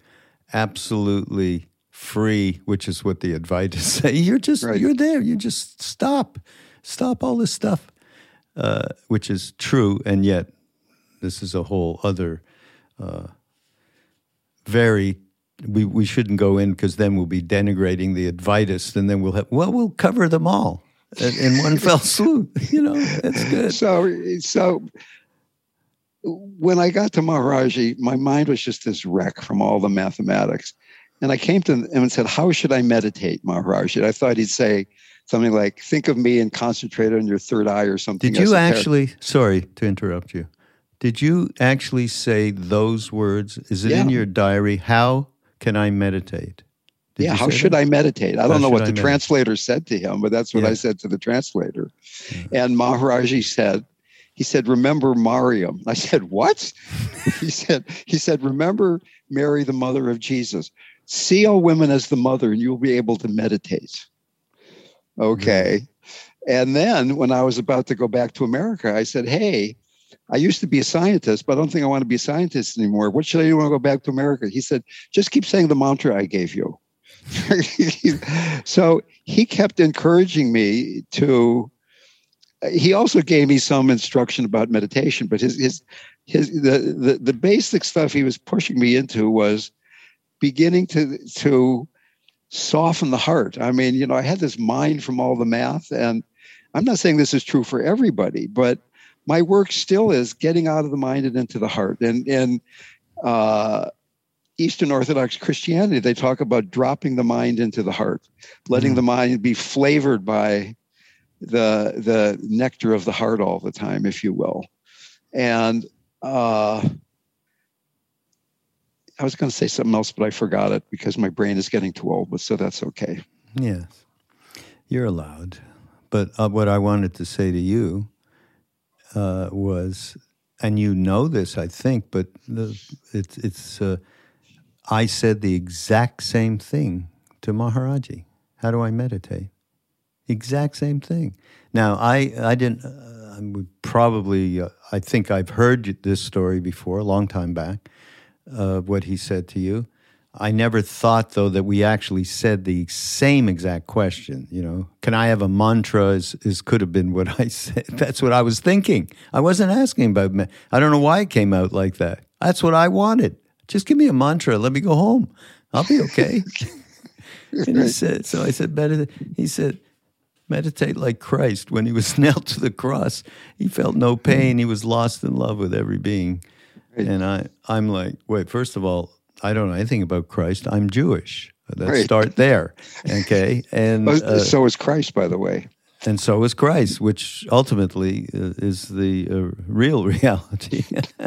absolutely free, which is what the Advaitas say. You're just, right. you're there. You just stop, stop all this stuff, uh, which is true. And yet this is a whole other, uh, very, we, we shouldn't go in because then we'll be denigrating the Advaitists and then we'll have, well, we'll cover them all in, in one fell swoop. You know, that's good. So, so, when I got to Maharaji, my mind was just this wreck from all the mathematics. And I came to him and said, how should I meditate, Maharaji? And I thought he'd say something like, think of me and concentrate on your third eye or something. Did you actually, sorry to interrupt you, did you actually say those words? Is it yeah. in your diary? How can I meditate? Did yeah, how should that? I meditate? I don't how know what the meditate? translator said to him, but that's what yeah. I said to the translator. Yeah. And Maharaji said, He said, remember Mariam. I said, what? he said, he said, remember Mary, the mother of Jesus. See all women as the mother and you'll be able to meditate. Okay. Mm-hmm. And then when I was about to go back to America, I said, hey, I used to be a scientist, but I don't think I want to be a scientist anymore. What should I do when I go back to America? He said, just keep saying the mantra I gave you. So he kept encouraging me to, he also gave me some instruction about meditation, but his his his the, the the basic stuff he was pushing me into was beginning to to soften the heart. I mean, you know, I had this mind from all the math, and I'm not saying this is true for everybody, but my work still is getting out of the mind and into the heart. And and uh, Eastern Orthodox Christianity, they talk about dropping the mind into the heart, letting mm. the mind be flavored by the the nectar of the heart all the time, if you will. And uh, I was going to say something else, but I forgot it because my brain is getting too old, but so that's okay. Yes, you're allowed. But uh, what I wanted to say to you uh, was, and you know this, I think, but the, it's, it's uh, I said the exact same thing to Maharaji. How do I meditate? Exact same thing. Now, I, I didn't, uh, I probably, uh, I think I've heard this story before, a long time back, uh, what he said to you. I never thought, though, that we actually said the same exact question. You know, can I have a mantra is, is could have been what I said. That's what I was thinking. I wasn't asking about, me- I don't know why it came out like that. That's what I wanted. Just give me a mantra. Let me go home. I'll be okay. And he said, so I said, meditate. He said, meditate like Christ. When he was nailed to the cross, he felt no pain. He was lost in love with every being. And I, I'm like, wait, first of all, I don't know anything about Christ. I'm Jewish. Let's right. start there, okay? And uh, so is Christ, by the way. And so is Christ, which ultimately is the uh, real reality.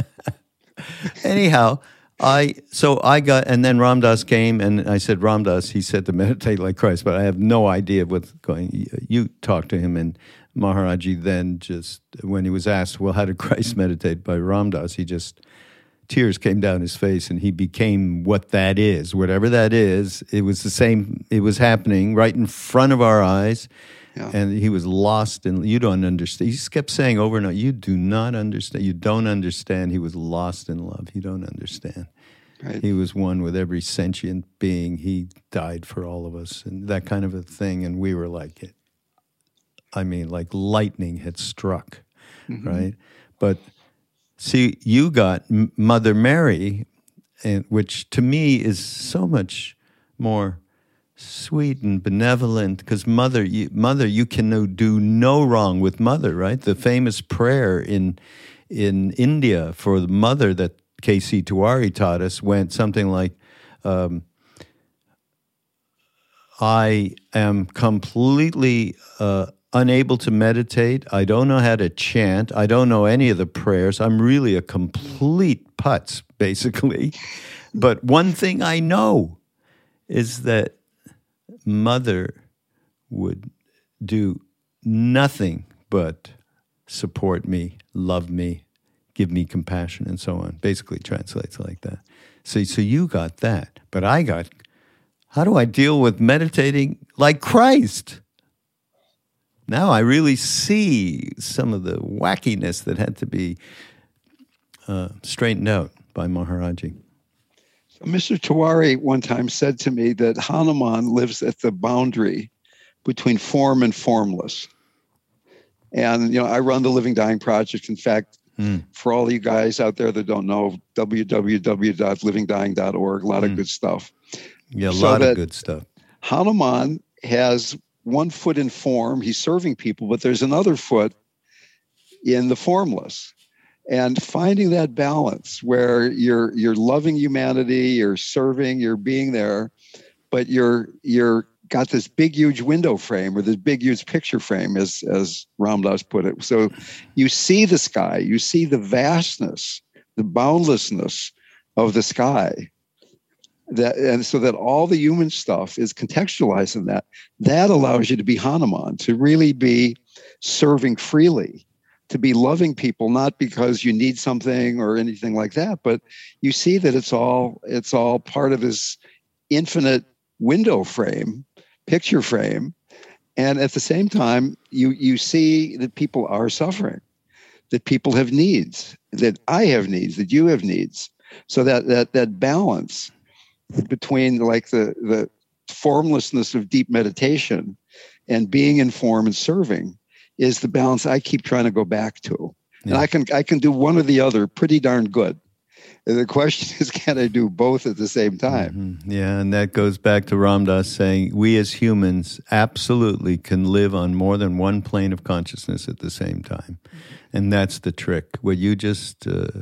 Anyhow, I so I got, and then Ram Dass came, and I said, Ram Dass, he said to meditate like Christ, but I have no idea what's going. You talked to him, and Maharaji then just, when he was asked, well, how did Christ meditate by Ram Dass, he just, tears came down his face, and he became what that is. Whatever that is, it was the same, it was happening right in front of our eyes, yeah. And he was lost in, you don't understand. He just kept saying over and over, you do not understand, you don't understand. He was lost in love. You don't understand. Right. He was one with every sentient being. He died for all of us, and that kind of a thing, and we were like it. I mean, like lightning had struck, mm-hmm. right? But see, you got M- Mother Mary, and which to me is so much more sweet and benevolent, because Mother, you, Mother, you can do no wrong with Mother, right? The famous prayer in in India for the Mother that K C Tiwari taught us went something like, um, I am completely uh, unable to meditate. I don't know how to chant. I don't know any of the prayers. I'm really a complete putz, basically. But one thing I know is that Mother would do nothing but support me, love me, give me compassion, and so on. Basically translates like that. So, so you got that. But I got, how do I deal with meditating like Christ? Now I really see some of the wackiness that had to be uh, straightened out by Maharaji. Mister Tiwari one time said to me that Hanuman lives at the boundary between form and formless. And, you know, I run the Living Dying Project. In fact, mm. for all you guys out there that don't know, w w w dot living dying dot org, a lot mm. of good stuff. Yeah, a so lot of good stuff. Hanuman has one foot in form. He's serving people, but there's another foot in the formless. And finding that balance where you're you're loving humanity, you're serving, you're being there, but you're you're got this big huge window frame or this big huge picture frame, as as Ram Dass put it. So you see the sky, you see the vastness, the boundlessness of the sky. That and so that all the human stuff is contextualized in that. That allows you to be Hanuman, to really be serving freely, to be loving people, not because you need something or anything like that, but you see that it's all it's all part of his infinite window frame, picture frame. And at the same time, you you see that people are suffering, that people have needs, that I have needs, that you have needs. So that that that balance between like the the formlessness of deep meditation and being in form and serving is the balance I keep trying to go back to. Yeah. And I can I can do one or the other pretty darn good. And the question is, can I do both at the same time? Mm-hmm. Yeah, and that goes back to Ram Dass saying, we as humans absolutely can live on more than one plane of consciousness at the same time. And that's the trick. What you just uh,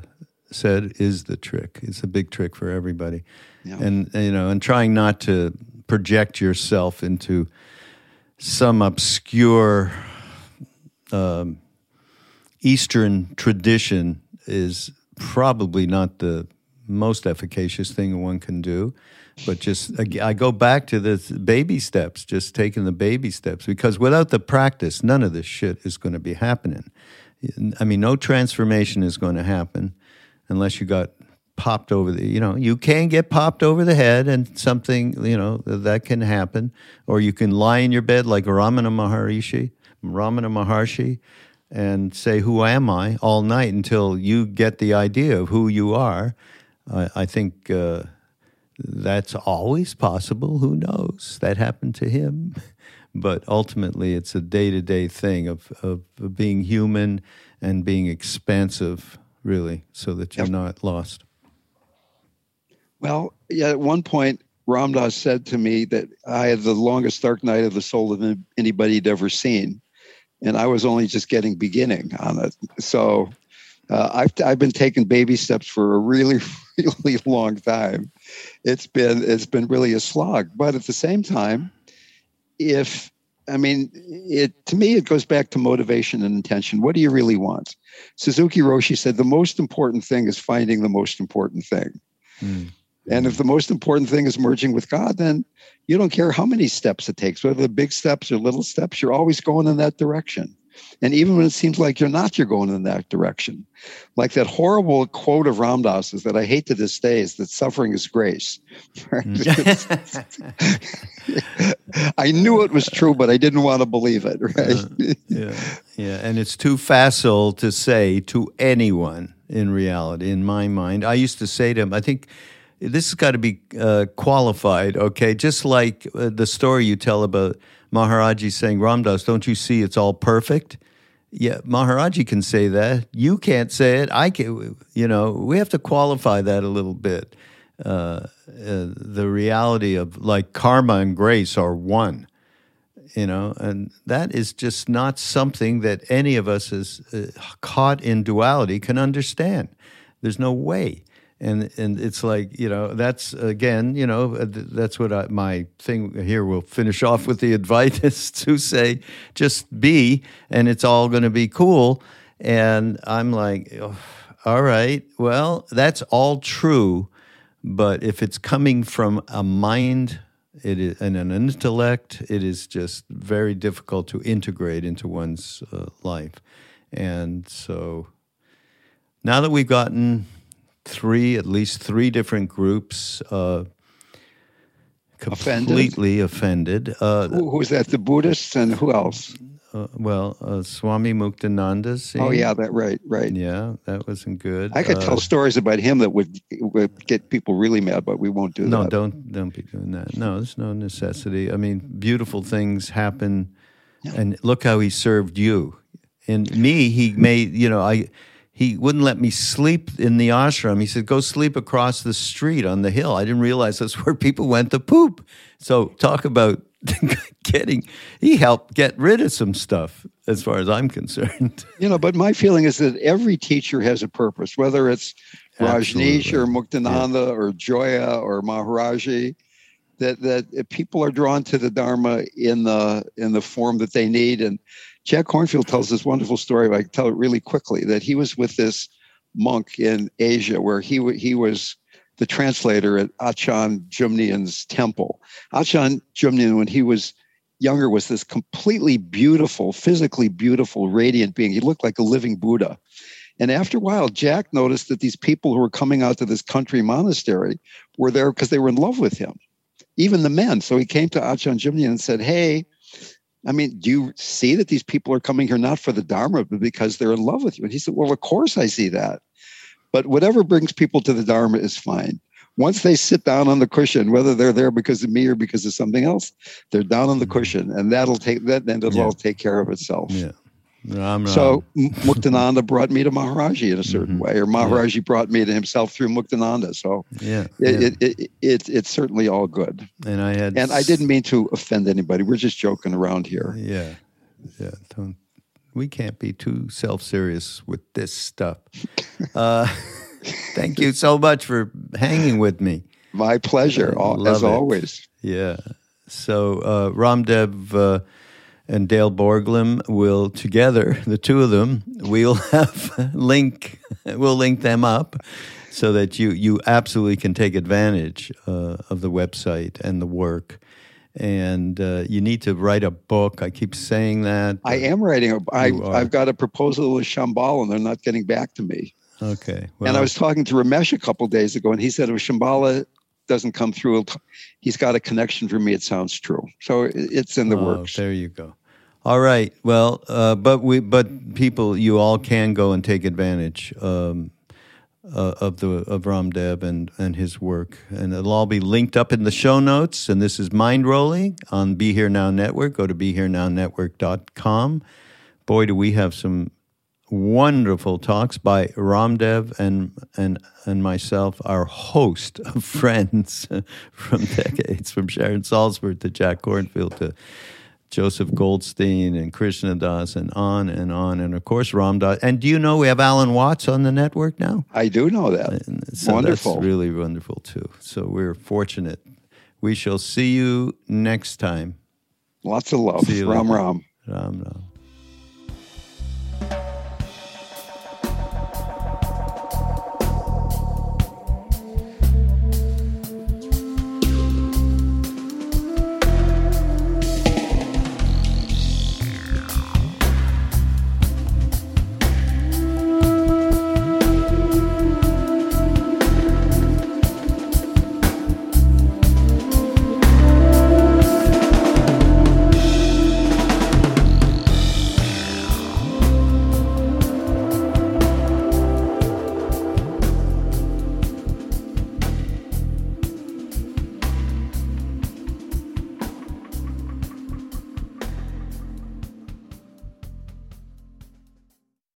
said is the trick. It's a big trick for everybody. Yeah. And, you know, and trying not to project yourself into some obscure um, Eastern tradition is probably not the most efficacious thing one can do. But just, I go back to the baby steps, just taking the baby steps, because without the practice, none of this shit is going to be happening. I mean, no transformation is going to happen unless you got popped over the, you know, you can get popped over the head and something, you know, that can happen. Or you can lie in your bed like Ramana Maharishi, Ramana Maharshi, and say, who am I, all night until you get the idea of who you are. I, I think uh, that's always possible. Who knows? That happened to him. But ultimately, it's a day-to-day thing of, of, of being human and being expansive, really, so that you're Yep. not lost. Well, yeah, at one point, Ram Dass said to me that I had the longest dark night of the soul of anybody he'd ever seen. And I was only just getting beginning on it. So uh, I've, I've been taking baby steps for a really, really long time. It's been, it's been really a slog. But at the same time, if, I mean, it to me, it goes back to motivation and intention. What do you really want? Suzuki Roshi said, the most important thing is finding the most important thing. Mm. And if the most important thing is merging with God, then you don't care how many steps it takes, whether the big steps or little steps, you're always going in that direction. And even when it seems like you're not, you're going in that direction. Like that horrible quote of Ram Dass's that I hate to this day is that suffering is grace. I knew it was true, but I didn't want to believe it. Right? Uh, yeah, yeah. And it's too facile to say to anyone in reality, in my mind. I used to say to him, I think, this has got to be uh, qualified, okay? Just like uh, the story you tell about Maharaji saying, Ram Dass, don't you see it's all perfect? Yeah, Maharaji can say that. You can't say it. I can. You know, we have to qualify that a little bit. Uh, uh, the reality of like karma and grace are one, you know, and that is just not something that any of us is uh, caught in duality can understand. There's no way. And and it's like, you know, that's, again, you know, that's what I, my thing here, we'll finish off with the advice is to say, just be, and it's all going to be cool. And I'm like, oh, all right, well, that's all true. But if it's coming from a mind it is, and an intellect, it is just very difficult to integrate into one's uh, life. And so now that we've gotten three, at least three different groups uh, completely offended. offended. Uh, who, who was that? The Buddhists and who else? Uh, well, uh, Swami Muktananda. See? Oh, yeah, that right, right. Yeah, that wasn't good. I could uh, tell stories about him that would, would get people really mad, but we won't do no, that. No, don't don't be doing that. No, there's no necessity. I mean, beautiful things happen, yeah. And look how he served you. And me, he made, you know, I... He wouldn't let me sleep in the ashram. He said, go sleep across the street on the hill. I didn't realize that's where people went to poop. So talk about getting, he helped get rid of some stuff as far as I'm concerned. You know, but my feeling is that every teacher has a purpose, whether it's Rajneesh or Muktananda yeah. or Joya or Maharaji, that, that people are drawn to the Dharma in the, in the form that they need. And Jack Kornfield tells this wonderful story, I can tell it really quickly, that he was with this monk in Asia where he he was the translator at Achan Jumnian's temple. Achan Jumnian, when he was younger, was this completely beautiful, physically beautiful, radiant being. He looked like a living Buddha. And after a while, Jack noticed that these people who were coming out to this country monastery were there because they were in love with him, even the men. So he came to Achan Jumnian and said, hey, I mean, do you see that these people are coming here not for the Dharma, but because they're in love with you? And he said, well, of course I see that. But whatever brings people to the Dharma is fine. Once they sit down on the cushion, whether they're there because of me or because of something else, they're down on the cushion, and that'll take that, then it'll yeah. all take care of itself. Yeah. Ram, Ram. So Muktananda brought me to Maharaji in a certain mm-hmm. way, or Maharaji yeah. brought me to himself through Muktananda. So yeah, it, yeah. It, it, it, it, it's certainly all good. And I had, and I didn't mean to offend anybody. We're just joking around here. Yeah, yeah. Don't, we can't be too self-serious with this stuff. Uh, Thank you so much for hanging with me. My pleasure, all, as it. always. Yeah. So uh, Ramdev uh, and Dale Borglum will together, the two of them, we'll have link. We'll link them up so that you you absolutely can take advantage uh, of the website and the work. And uh, you need to write a book. I keep saying that. I am writing. A, I, I've got a proposal with Shambhala, and they're not getting back to me. Okay. Well, and I was talking to Ramesh a couple of days ago, and he said if Shambhala doesn't come through, he's got a connection for me. It sounds true. So it's in the oh, works. There you go. All right. Well, uh, but we, but people, you all can go and take advantage um, uh, of the of Ramdev and and his work, and it'll all be linked up in the show notes. And this is Mind Rolling on Be Here Now Network. Go to be here now network dot com. Boy, do we have some wonderful talks by Ramdev and and and myself, our host of friends from decades, from Sharon Salzberg to Jack Kornfield to Joseph Goldstein and Krishna Das and on and on. And of course, Ram Dass. And do you know we have Alan Watts on the network now? I do know that. And so wonderful. That's really wonderful too. So we're fortunate. We shall see you next time. Lots of love. See you Ram later. Ram. Ram Ram.